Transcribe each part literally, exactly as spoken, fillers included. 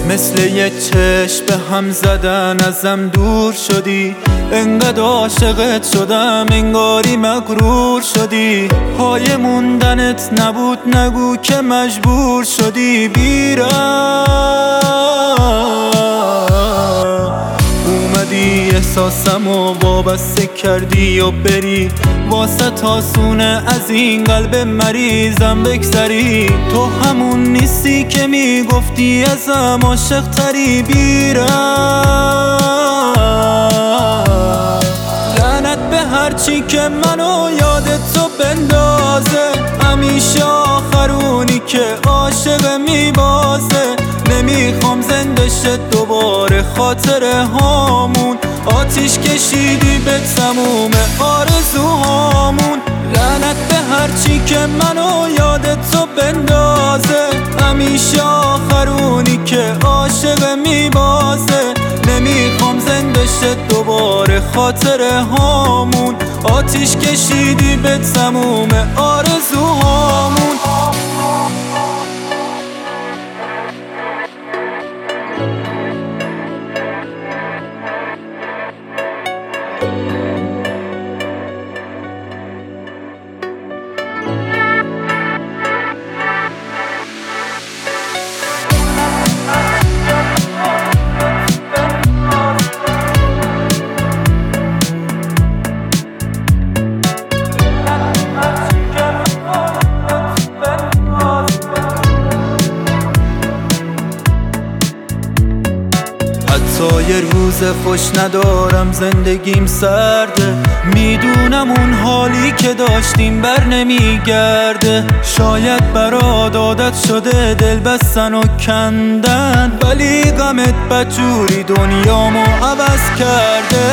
مثل یه چشم به هم زدن ازم دور شدی، انقدر عاشقت شدم انگاری مغرور شدی. پای موندنت نبود نگو که مجبور شدی بیرم. اومدی احساسم و وابسته کردی و بری، واسه تاسونه از این قلب مریضم بگذری. تو همون نیستی که میگفتی ازم عاشق تری بیرم. لعنت به هرچی که منو یاد تو بندازه، همیشه آخرونی که عاشق میبازه. نمیخوام زنده شد دوباره خاطره هامون، آتیش کشیدی به تموم آرزوهامون. لعنت به هرچی که منو یاد تو بندازه، همیشه آخرونی که عاشق میبازه. نمیخوام زنده شد دوباره خاطره هامون، آتیش کشیدی به تموم آرزوهامون. حتی یه روز خوش ندارم، زندگیم سرده. میدونم اون حالی که داشتیم بر نمیگرده. شاید برات عادت شده دل بستن و کندن، ولی غمت بدجوری دنیامو عوض کرده.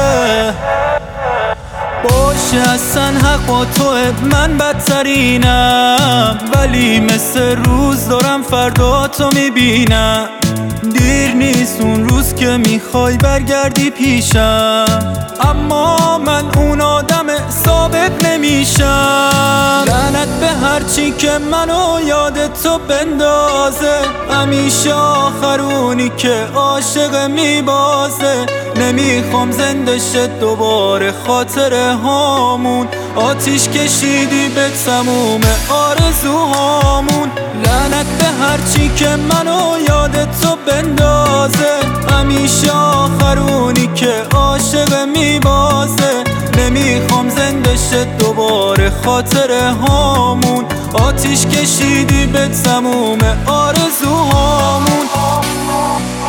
باشه اصلا حق با توه، من بدترینم، ولی مثل روز دارم فردا تو میبینم. دیر نیست اون روز که میخوای برگردی پیشم، اما من اون آدم ثابت نمیشم. لعنت به هرچی که منو یاد تو بندازه، همیشه آخرونی که عاشق میبازه. نمیخوام زنده شد دوباره خاطره هامون، آتیش کشیدی به تموم آرزوهامون. لعنت به هرچی که منو یاد تو بندازه، همیشه آخرونی که عاشق میبازه. نمیخوام زنده شد دوباره خاطره هامون، آتیش کشیدی به تموم آرزوهامون.